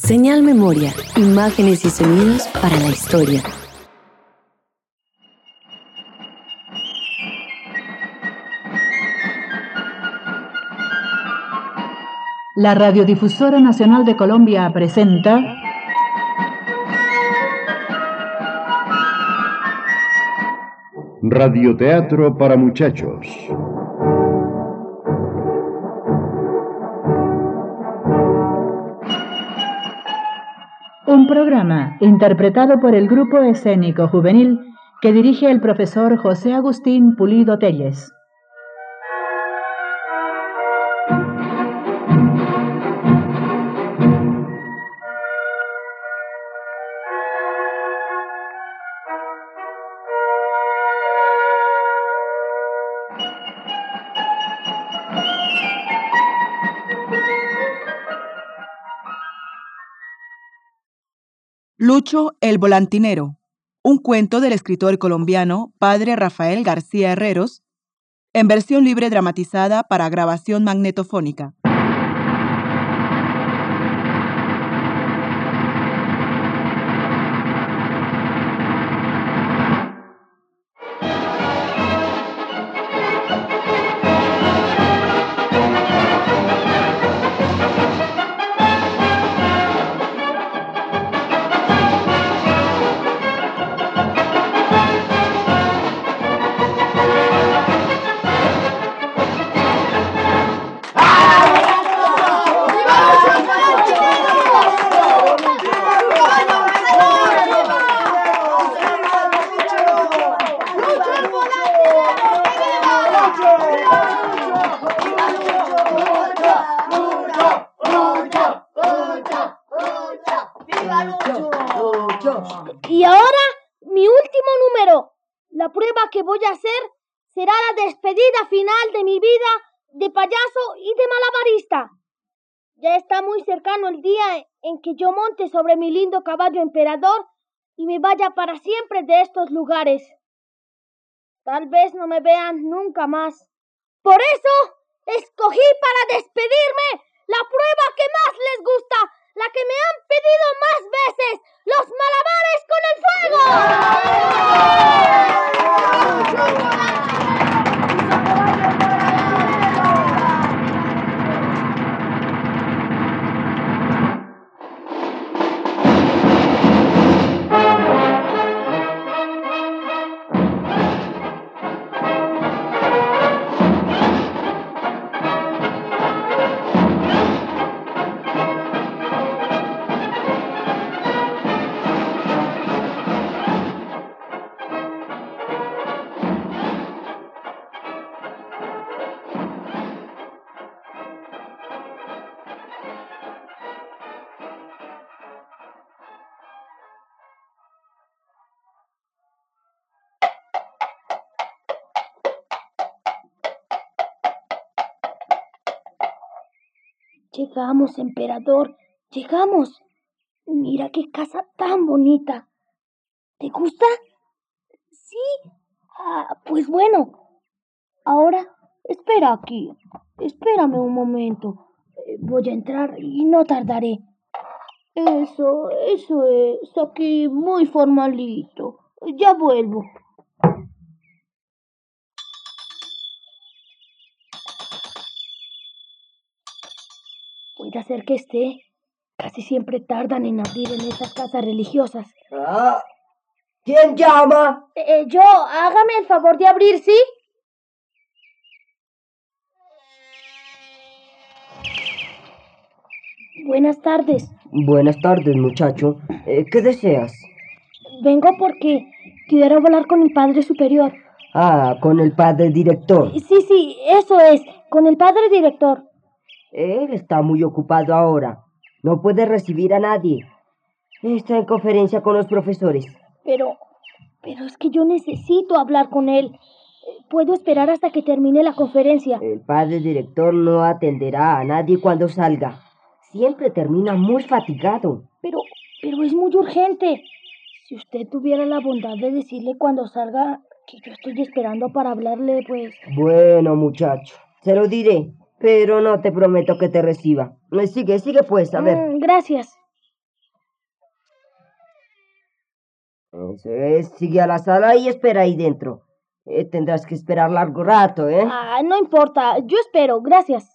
Señal Memoria, imágenes y sonidos para la historia. La Radiodifusora Nacional de Colombia presenta Radioteatro para muchachos. Un programa interpretado por el Grupo Escénico Juvenil que dirige el profesor José Agustín Pulido Telles. Lucho el volantinero, un cuento del escritor colombiano Padre Rafael García Herreros, en versión libre dramatizada para grabación magnetofónica. Y ahora, mi último número. La prueba que voy a hacer será la despedida final de mi vida de payaso y de malabarista. Ya está muy cercano el día en que yo monte sobre mi lindo caballo emperador y me vaya para siempre de estos lugares. Tal vez no me vean nunca más. Por eso, escogí para despedirme la prueba que más les gusta, la que me han pedido más veces, los malabares con el Llegamos, emperador, llegamos. Mira qué casa tan bonita. ¿Te gusta? Sí. Pues bueno. Ahora, espera aquí. Espérame un momento. Voy a entrar y no tardaré. Eso es. Aquí muy formalito. Ya vuelvo. Puede ser que esté. Casi siempre tardan en abrir en estas casas religiosas. ¿Quién llama? Yo, hágame el favor de abrir, ¿sí? Buenas tardes. Buenas tardes, muchacho. ¿Qué deseas? Vengo porque quiero hablar con el padre superior. Con el padre director. Sí, eso es, con el padre director. Él está muy ocupado ahora. No puede recibir a nadie. Está en conferencia con los profesores. Pero es que yo necesito hablar con él. ¿Puedo esperar hasta que termine la conferencia? El padre director no atenderá a nadie cuando salga. Siempre termina muy fatigado. Pero es muy urgente. Si usted tuviera la bondad de decirle cuando salga que yo estoy esperando para hablarle, pues... Bueno, muchacho, se lo diré, pero no te prometo que te reciba. Sigue pues, a ver. Gracias. Eso es, sigue a la sala y espera ahí dentro. Tendrás que esperar largo rato, ¿eh? No importa, yo espero, gracias.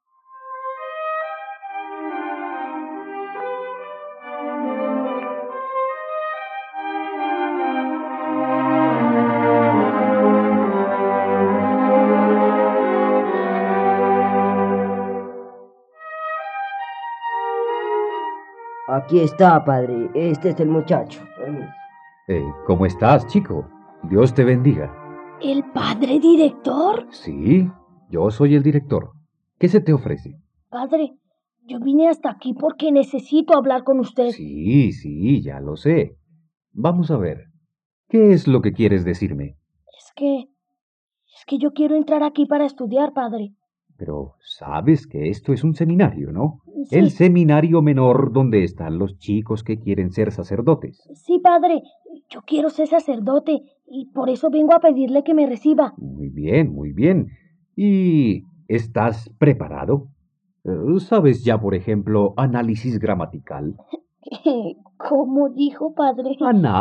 Aquí está, padre. Este es el muchacho. Permiso. ¿Cómo estás, chico? Dios te bendiga. ¿El padre director? Sí, yo soy el director. ¿Qué se te ofrece? Padre, yo vine hasta aquí porque necesito hablar con usted. Sí, ya lo sé. Vamos a ver. ¿Qué es lo que quieres decirme? Es que yo quiero entrar aquí para estudiar, padre. Pero sabes que esto es un seminario, ¿no? Sí. El seminario menor donde están los chicos que quieren ser sacerdotes. Sí, padre, yo quiero ser sacerdote y por eso vengo a pedirle que me reciba. Muy bien, muy bien. ¿Y estás preparado? ¿Sabes ya, por ejemplo, análisis gramatical? ¿Cómo dijo, padre?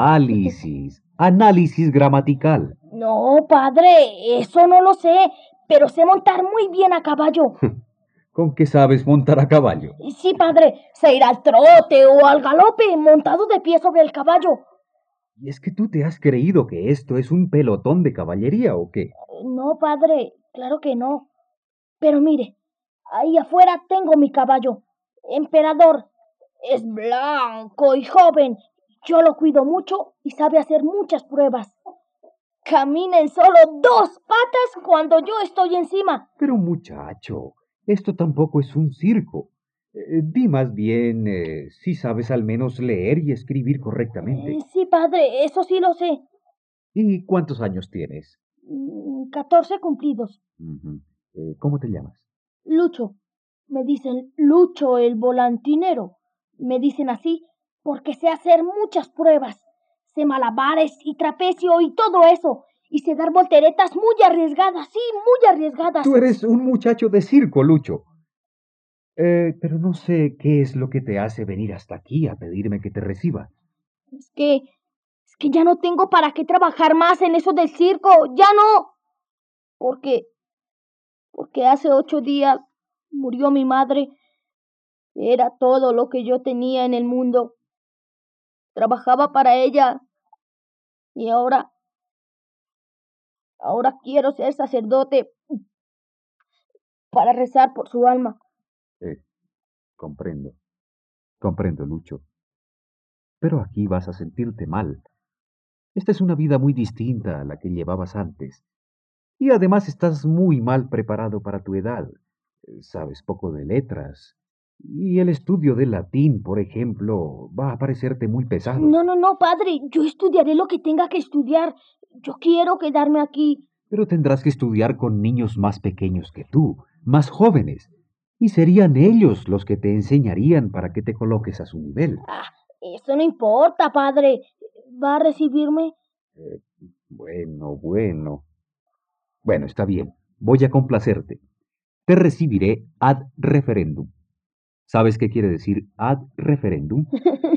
Análisis gramatical. No, padre, eso no lo sé, pero sé montar muy bien a caballo. ¿Con qué sabes montar a caballo? Sí, padre, sé ir al trote o al galope montado de pie sobre el caballo. ¿Y es que tú te has creído que esto es un pelotón de caballería o qué? No, padre, claro que no. Pero mire, ahí afuera tengo mi caballo. Emperador, es blanco y joven. Yo lo cuido mucho y sabe hacer muchas pruebas. Camina en solo 2 patas cuando yo estoy encima. Pero muchacho, esto tampoco es un circo. Di más bien si sabes al menos leer y escribir correctamente. Sí, padre, eso sí lo sé. ¿Y cuántos años tienes? 14 cumplidos. Ujú. ¿Cómo te llamas? Lucho. Me dicen Lucho el volantinero. Me dicen así porque sé hacer muchas pruebas. Sé malabares y trapecio y todo eso. Y sé dar volteretas muy arriesgadas, sí, muy arriesgadas. Tú eres un muchacho de circo, Lucho. Pero no sé qué es lo que te hace venir hasta aquí a pedirme que te reciba. Es que ya no tengo para qué trabajar más en eso del circo. Ya no. Porque hace 8 días murió mi madre. Era todo lo que yo tenía en el mundo. Trabajaba para ella. Y ahora quiero ser sacerdote para rezar por su alma. Comprendo. Comprendo, Lucho. Pero aquí vas a sentirte mal. Esta es una vida muy distinta a la que llevabas antes. Y además estás muy mal preparado para tu edad. Sabes poco de letras. Y el estudio del latín, por ejemplo, va a parecerte muy pesado. No, padre. Yo estudiaré lo que tenga que estudiar. Yo quiero quedarme aquí. Pero tendrás que estudiar con niños más pequeños que tú, más jóvenes. Y serían ellos los que te enseñarían para que te coloques a su nivel. Eso no importa, padre. ¿Va a recibirme? Bueno. Bueno, está bien. Voy a complacerte. Te recibiré ad referendum. ¿Sabes qué quiere decir ad referendum?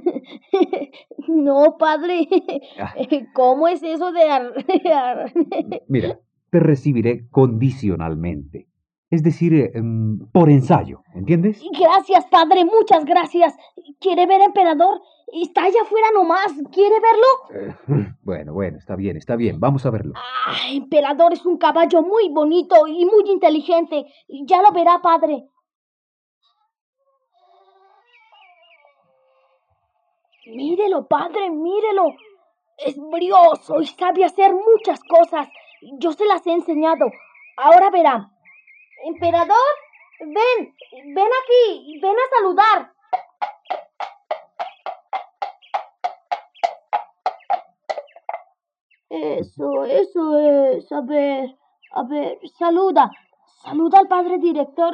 No, padre. ¿Cómo es eso de Mira, te recibiré condicionalmente. Es decir, por ensayo, ¿entiendes? Gracias, padre, muchas gracias. ¿Quiere ver, emperador? Está allá afuera nomás. ¿Quiere verlo? Bueno, está bien. Vamos a verlo. Emperador es un caballo muy bonito y muy inteligente. Ya lo verá, padre. Mírelo, padre, mírelo. Es brioso y sabe hacer muchas cosas. Yo se las he enseñado. Ahora verá. Emperador, ven aquí, ven a saludar. Eso es. A ver, saluda al padre director.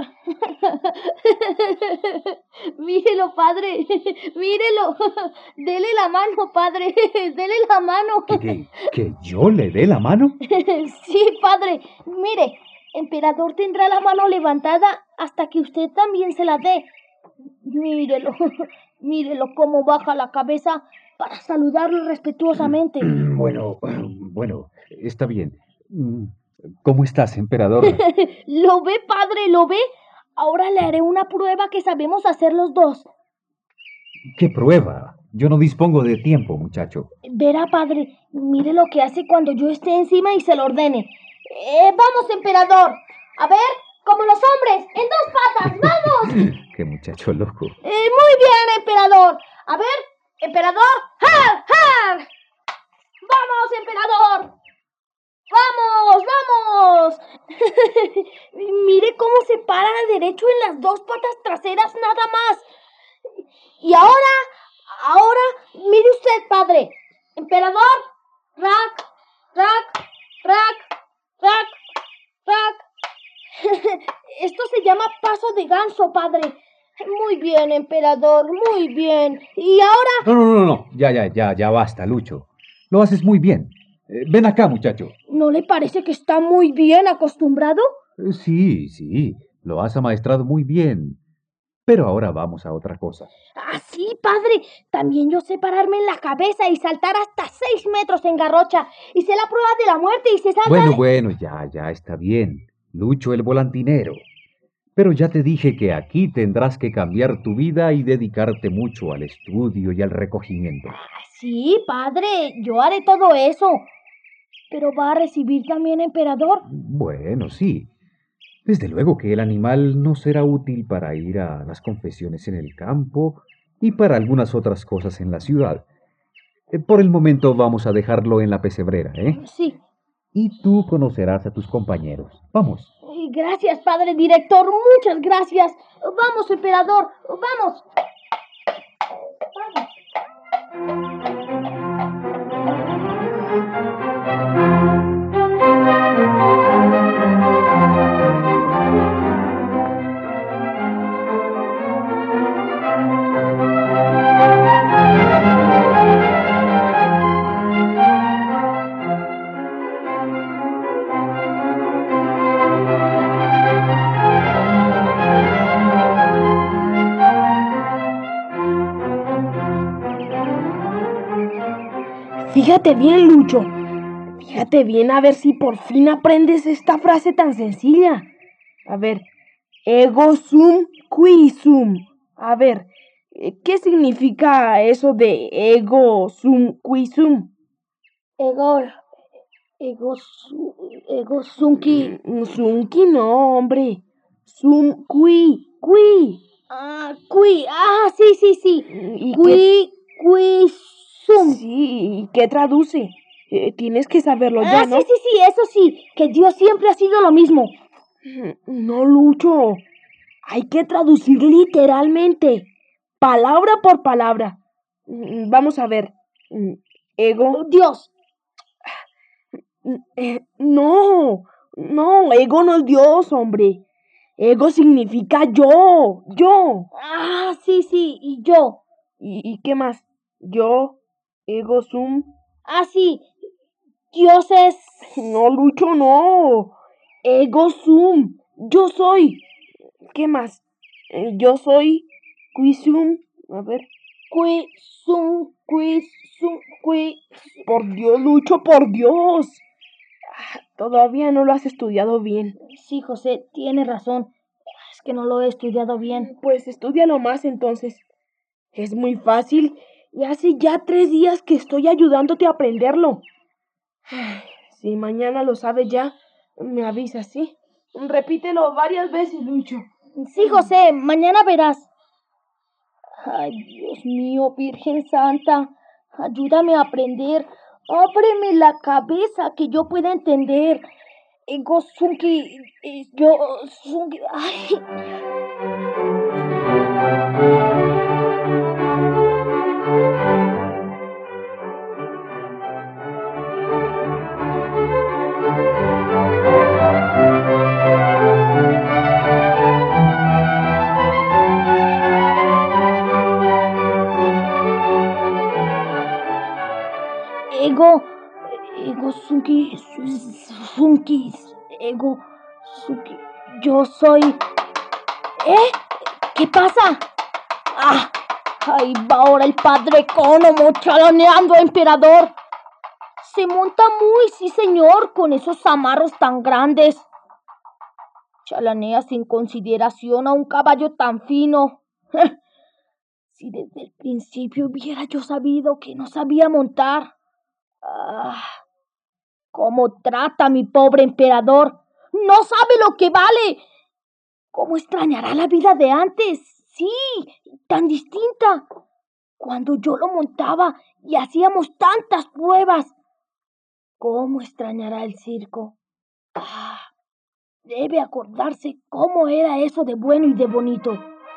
Mírelo, padre, mírelo. Dele la mano, padre, dele la mano. ¿Que yo le dé la mano? Sí, padre, mire, emperador tendrá la mano levantada hasta que usted también se la dé. Mírelo, mírelo cómo baja la cabeza para saludarlo respetuosamente. Bueno, está bien. ¿Cómo estás, emperador? ¿Lo ve, padre? ¿Lo ve? Ahora le haré una prueba que sabemos hacer los dos. ¿Qué prueba? Yo no dispongo de tiempo, muchacho. Verá, padre, mire lo que hace cuando yo esté encima y se lo ordene. Vamos, emperador. A ver, como los hombres, en dos patas, ¡vamos! Qué muchacho loco. Muy bien, emperador. A ver, emperador, ¡jar, jar! ¡Vamos, emperador! ¡Vamos, vamos! Mire cómo se para derecho en las dos patas traseras nada más. Y ahora, mire usted, padre. Emperador, rack, rack, rack, rack, rack. Esto se llama paso de ganso, padre. Muy bien, emperador, muy bien. Y ahora... No. Ya basta, Lucho. Lo haces muy bien. Ven acá, muchacho. ¿No le parece que está muy bien acostumbrado? Sí, lo has amaestrado muy bien. Pero ahora vamos a otra cosa. Sí, padre. También yo sé pararme en la cabeza y saltar hasta 6 metros en garrocha. Y sé la prueba de la muerte y sé saltar... Bueno, ya está bien. Lucho el volantinero. Pero ya te dije que aquí tendrás que cambiar tu vida y dedicarte mucho al estudio y al recogimiento. Sí, padre, yo haré todo eso. ¿Pero va a recibir también, emperador? Bueno, sí. Desde luego que el animal no será útil para ir a las confesiones en el campo y para algunas otras cosas en la ciudad. Por el momento vamos a dejarlo en la pesebrera, ¿eh? Sí. Y tú conocerás a tus compañeros. Vamos. Gracias, padre director, muchas gracias. Vamos, emperador, vamos. Fíjate bien, Lucho. Fíjate bien a ver si por fin aprendes esta frase tan sencilla. A ver, ego sum qui sum. A ver, ¿qué significa eso de ego sum qui sum? Ego sunki. Sunki no, hombre. Sum qui. Qui. Sí. ¿Y Qui sum. Sí, ¿y qué traduce? Tienes que saberlo ya, ¿no? Sí, eso sí, que Dios siempre ha sido lo mismo. No, Lucho. Hay que traducir literalmente, palabra por palabra. Vamos a ver. Ego. Dios. No, ego no es Dios, hombre. Ego significa yo. Sí, y yo. ¿Y qué más? Yo, ego sum. Sí, Dios es... No, Lucho, no. Ego sum. Yo soy. ¿Qué más? Yo soy Quisum. A ver. Quisum. Por Dios, Lucho, por Dios. Todavía no lo has estudiado bien. Sí, José, tiene razón. Es que no lo he estudiado bien. Pues estúdialo más entonces. Es muy fácil y hace ya 3 días que estoy ayudándote a aprenderlo. Si mañana lo sabes ya, me avisas, ¿sí? Repítelo varias veces, Lucho. Sí, José, mañana verás. Ay, Dios mío, Virgen Santa, ayúdame a aprender. Ábreme la cabeza que yo pueda entender. Ego sunki, yo sunki. Ay. Ego sunki, ego sunki. Yo soy... ¿Qué pasa? Ahí va ahora el padre Cónomo chalaneando a emperador. Se monta muy, sí señor, con esos amarros tan grandes. Chalanea sin consideración a un caballo tan fino. Si desde el principio hubiera yo sabido que no sabía montar. Ah, ¿cómo trata a mi pobre emperador? No sabe lo que vale. ¿Cómo extrañará la vida de antes? Sí, tan distinta. Cuando yo lo montaba y hacíamos tantas pruebas. ¿Cómo extrañará el circo? Ah, debe acordarse cómo era eso de bueno y de bonito.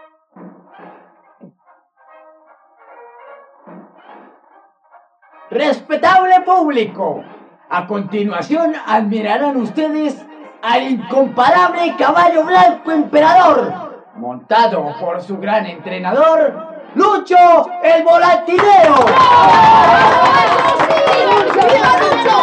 Respetable público, a continuación admirarán ustedes al incomparable caballo blanco emperador, montado por su gran entrenador, Lucho el Volantinero. ¡Viva Lucho!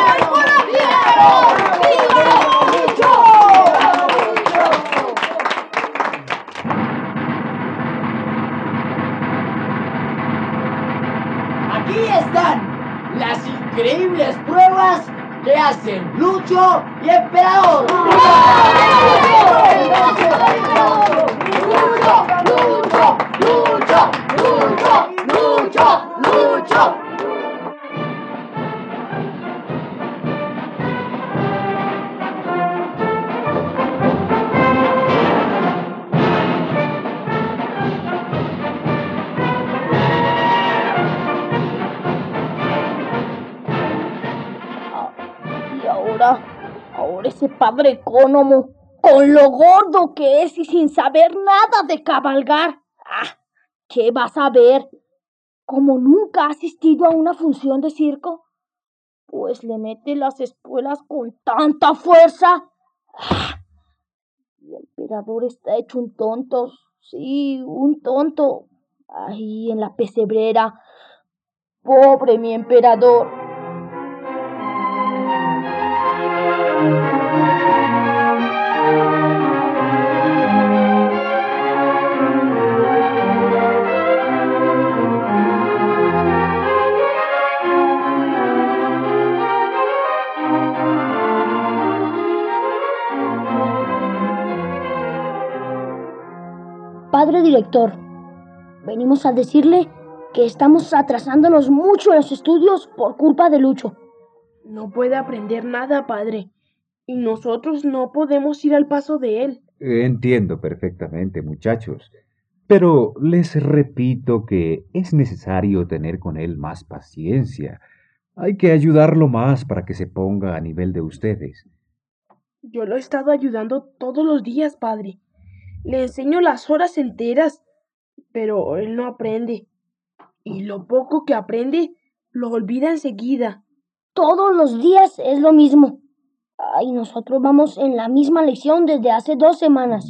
Aquí están las increíbles pruebas que hacen Lucho y Emperador. ¡Lucho! Y ahora ese padre Cónomo, con lo gordo que es y sin saber nada de cabalgar. Ah, ¿qué vas a ver? Como nunca ha asistido a una función de circo, pues le mete las espuelas con tanta fuerza. Ah, y el emperador está hecho un tonto, sí, un tonto. Ahí en la pesebrera. Pobre mi emperador. Padre director, venimos a decirle que estamos atrasándonos mucho en los estudios por culpa de Lucho. No puede aprender nada, padre. Y nosotros no podemos ir al paso de él. Entiendo perfectamente, muchachos, pero les repito que es necesario tener con él más paciencia. Hay que ayudarlo más para que se ponga a nivel de ustedes. Yo lo he estado ayudando todos los días, padre. Le enseño las horas enteras, pero él no aprende. Y lo poco que aprende, lo olvida enseguida. Todos los días es lo mismo. Ay, nosotros vamos en la misma lección desde hace 2 semanas.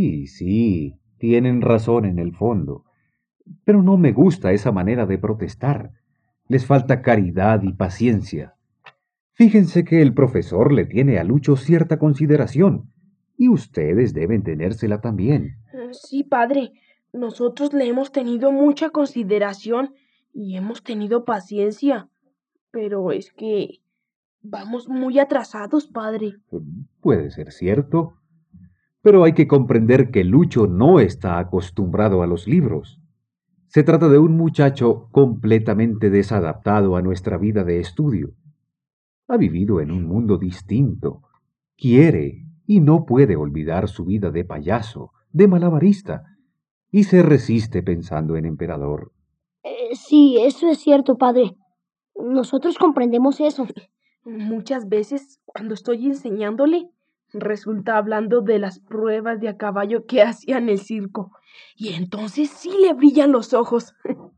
Sí, tienen razón en el fondo, pero no me gusta esa manera de protestar. Les falta caridad y paciencia. Fíjense que el profesor le tiene a Lucho cierta consideración, y ustedes deben tenérsela también. Sí, padre, nosotros le hemos tenido mucha consideración y hemos tenido paciencia. Pero es que vamos muy atrasados, padre. Puede ser cierto, pero hay que comprender que Lucho no está acostumbrado a los libros. Se trata de un muchacho completamente desadaptado a nuestra vida de estudio. Ha vivido en un mundo distinto. Quiere y no puede olvidar su vida de payaso, de malabarista, y se resiste pensando en emperador. Sí, eso es cierto, padre. Nosotros comprendemos eso. Muchas veces, cuando estoy enseñándole, resulta hablando de las pruebas de a caballo que hacía en el circo. Y entonces sí le brillan los ojos.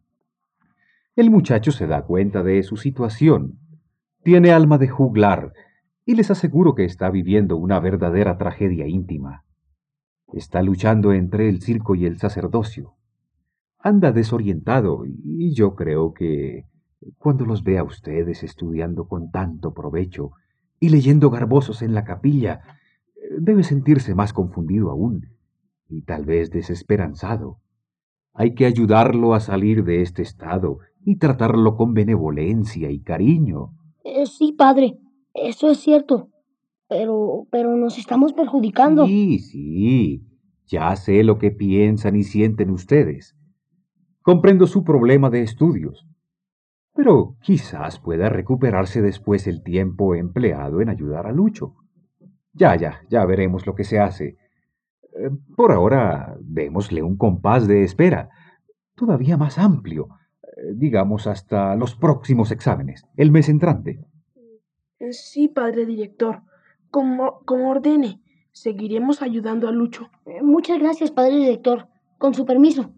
El muchacho se da cuenta de su situación. Tiene alma de juglar, y les aseguro que está viviendo una verdadera tragedia íntima. Está luchando entre el circo y el sacerdocio. Anda desorientado, y yo creo que cuando los vea ustedes estudiando con tanto provecho y leyendo garbosos en la capilla, debe sentirse más confundido aún, y tal vez desesperanzado. Hay que ayudarlo a salir de este estado y tratarlo con benevolencia y cariño. Sí, padre, eso es cierto. Pero nos estamos perjudicando. Sí, sí, ya sé lo que piensan y sienten ustedes. Comprendo su problema de estudios, pero quizás pueda recuperarse después el tiempo empleado en ayudar a Lucho. Ya veremos lo que se hace. Por ahora, démosle un compás de espera, todavía más amplio, digamos hasta los próximos exámenes, el mes entrante. Sí, padre director. Como ordene, seguiremos ayudando a Lucho. Muchas gracias, padre director. Con su permiso.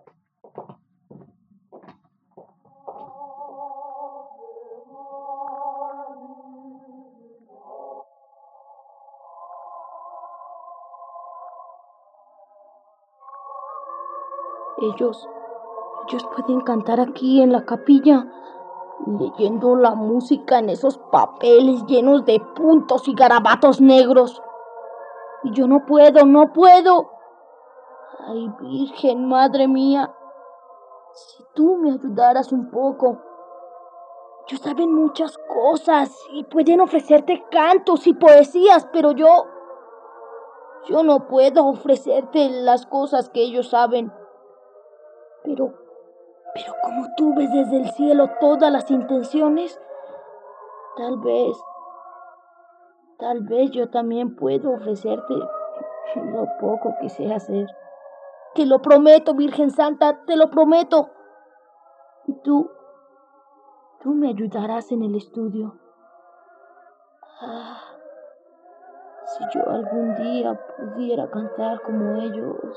Ellos pueden cantar aquí en la capilla, leyendo la música en esos papeles llenos de puntos y garabatos negros. Y yo no puedo. Ay, Virgen, madre mía, si tú me ayudaras un poco. Ellos saben muchas cosas y pueden ofrecerte cantos y poesías, pero yo no puedo ofrecerte las cosas que ellos saben. Pero como tú ves desde el cielo todas las intenciones, tal vez yo también puedo ofrecerte lo poco que sé hacer. Te lo prometo, Virgen Santa, te lo prometo. Y tú me ayudarás en el estudio. Si yo algún día pudiera cantar como ellos.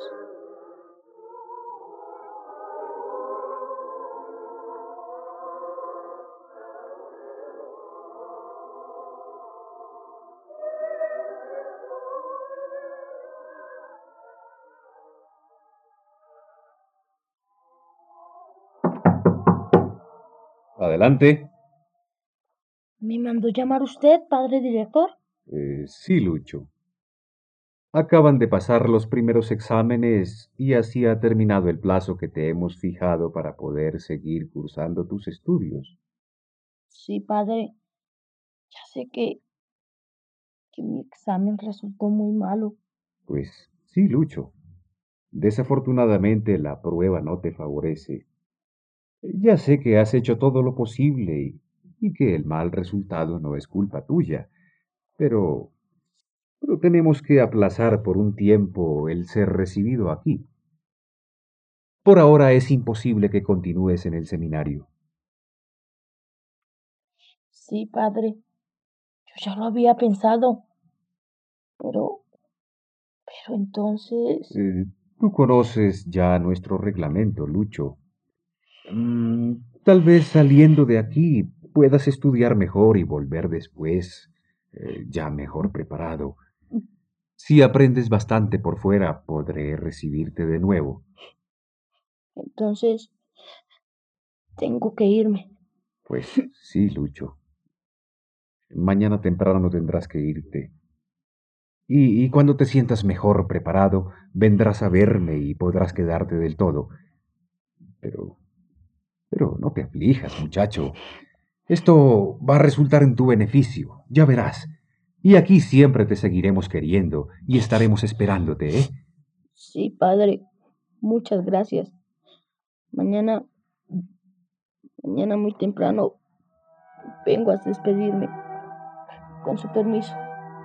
Adelante. ¿Me mandó llamar usted, padre director? Sí, Lucho. Acaban de pasar los primeros exámenes y así ha terminado el plazo que te hemos fijado para poder seguir cursando tus estudios. Sí, padre. Ya sé que mi examen resultó muy malo. Pues sí, Lucho. Desafortunadamente la prueba no te favorece. Ya sé que has hecho todo lo posible y que el mal resultado no es culpa tuya, pero tenemos que aplazar por un tiempo el ser recibido aquí. Por ahora es imposible que continúes en el seminario. Sí, padre. Yo ya lo había pensado. Pero entonces... Tú conoces ya nuestro reglamento, Lucho. Tal vez saliendo de aquí puedas estudiar mejor y volver después, ya mejor preparado. Si aprendes bastante por fuera, podré recibirte de nuevo. Entonces, tengo que irme. Pues sí, Lucho. Mañana temprano tendrás que irte. Y cuando te sientas mejor preparado, vendrás a verme y podrás quedarte del todo. Pero, pero no te aflijas, muchacho. Esto va a resultar en tu beneficio, ya verás. Y aquí siempre te seguiremos queriendo y estaremos esperándote, ¿eh? Sí, padre. Muchas gracias. Mañana muy temprano vengo a despedirme. Con su permiso.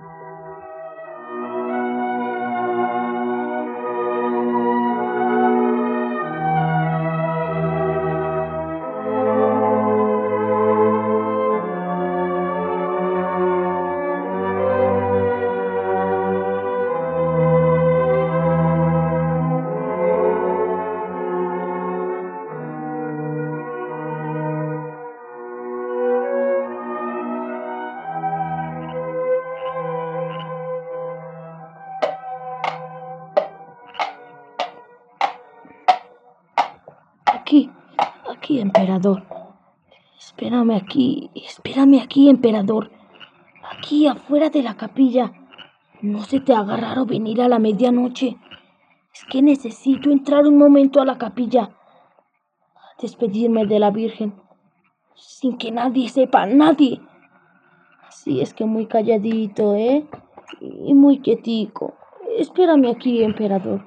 Aquí, emperador. Espérame aquí, emperador. Aquí afuera de la capilla. ¿No se te haga raro venir a la medianoche? Es que necesito entrar un momento a la capilla, despedirme de la Virgen, sin que nadie sepa, nadie. Sí, es que muy calladito, ¿eh? Y muy quietico. Espérame aquí, emperador.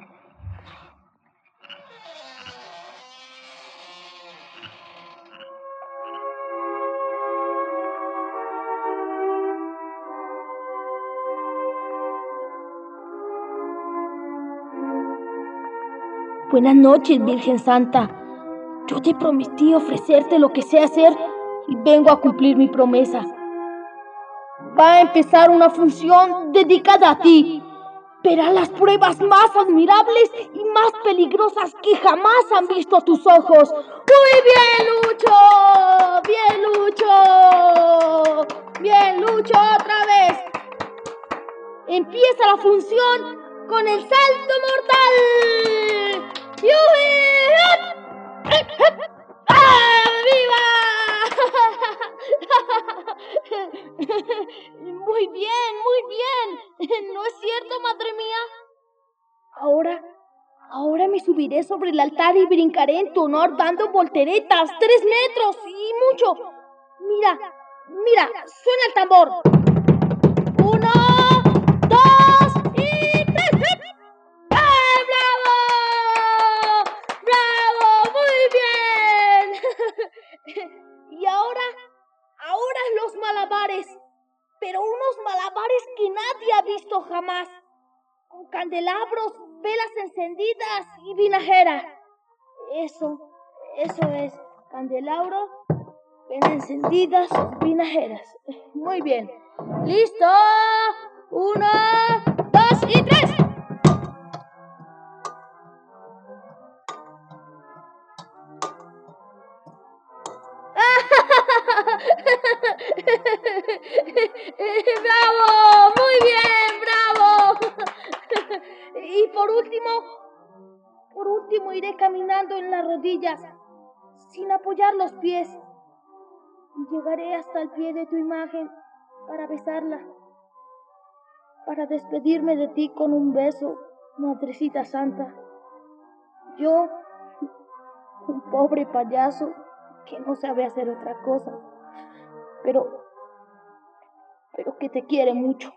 Buenas noches, Virgen Santa. Yo te prometí ofrecerte lo que sé hacer y vengo a cumplir mi promesa. Va a empezar una función dedicada a ti. Verás las pruebas más admirables y más peligrosas que jamás han visto tus ojos. ¡Muy bien, Lucho! ¡Bien, Lucho! ¡Bien, Lucho, otra vez! Empieza la función con el salto mortal. ¡Ah, viva! Muy bien, muy bien. ¿No es cierto, madre mía? Ahora me subiré sobre el altar y brincaré en tu honor dando volteretas, 3 metros y mucho. Mira, suena el tambor. 1, 2 y 3. ¡Ah, bravo! ¡Bravo! ¡Muy bien! Y ahora los malabares. Pero unos malabares que nadie ha visto jamás. Con candelabros, velas encendidas y vinagera. Eso es. Candelabros, velas encendidas, vinajeras. Muy bien. ¿Listo? 1, 2 y 3. ¡Bravo! ¡Muy bien! ¡Bravo! Y por último iré caminando en las rodillas, sin apoyar los pies. Y llegaré hasta el pie de tu imagen para besarla, para despedirme de ti con un beso, Madrecita Santa. Yo, un pobre payaso que no sabe hacer otra cosa, pero que te quiere mucho.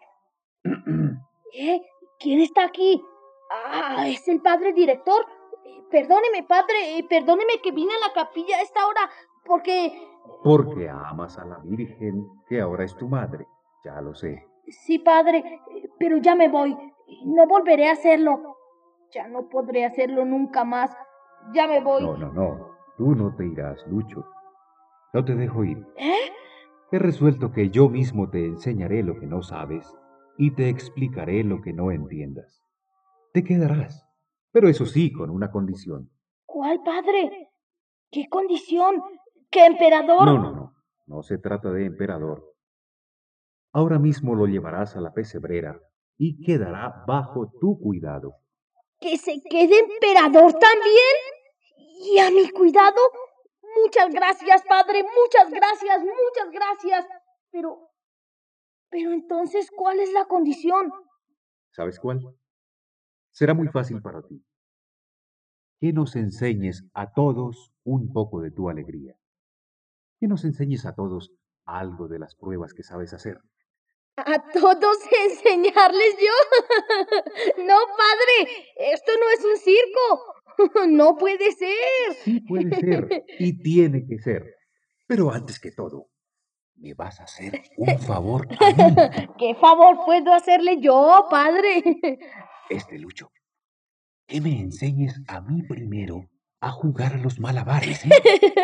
¿Quién está aquí? Ah, es el padre director. Perdóneme, padre, perdóneme que vine a la capilla a esta hora, porque amas a la Virgen, que ahora es tu madre, ya lo sé. Sí, padre, pero ya me voy. No volveré a hacerlo. Ya no podré hacerlo nunca más. Ya me voy. No, tú no te irás, Lucho. No te dejo ir. He resuelto que yo mismo te enseñaré lo que no sabes y te explicaré lo que no entiendas. Te quedarás, pero eso sí, con una condición. ¿Cuál, padre? ¿Qué condición? ¿Qué emperador? No se trata de emperador. Ahora mismo lo llevarás a la pesebrera y quedará bajo tu cuidado. ¿Que se quede emperador también? ¿Y a mi cuidado? Muchas gracias, padre, muchas gracias. Pero entonces, ¿cuál es la condición? ¿Sabes cuál? Será muy fácil para ti. Que nos enseñes a todos un poco de tu alegría. Que nos enseñes a todos algo de las pruebas que sabes hacer. ¿A todos enseñarles yo? No, padre, esto no es un circo. No puede ser. Sí puede ser y tiene que ser. Pero antes que todo, me vas a hacer un favor a mí. ¿Qué favor puedo hacerle yo, padre? Lucho. Que me enseñes a mí primero a jugar a los malabares, ¿eh?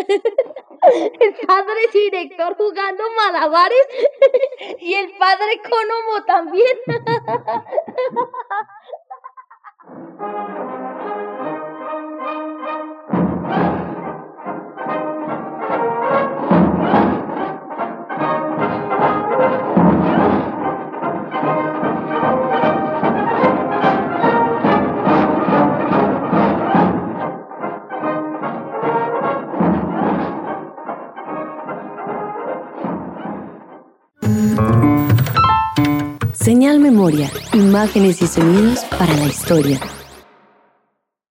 El padre director jugando malabares y el padre Conomo también. Señal Memoria, imágenes y sonidos para la historia.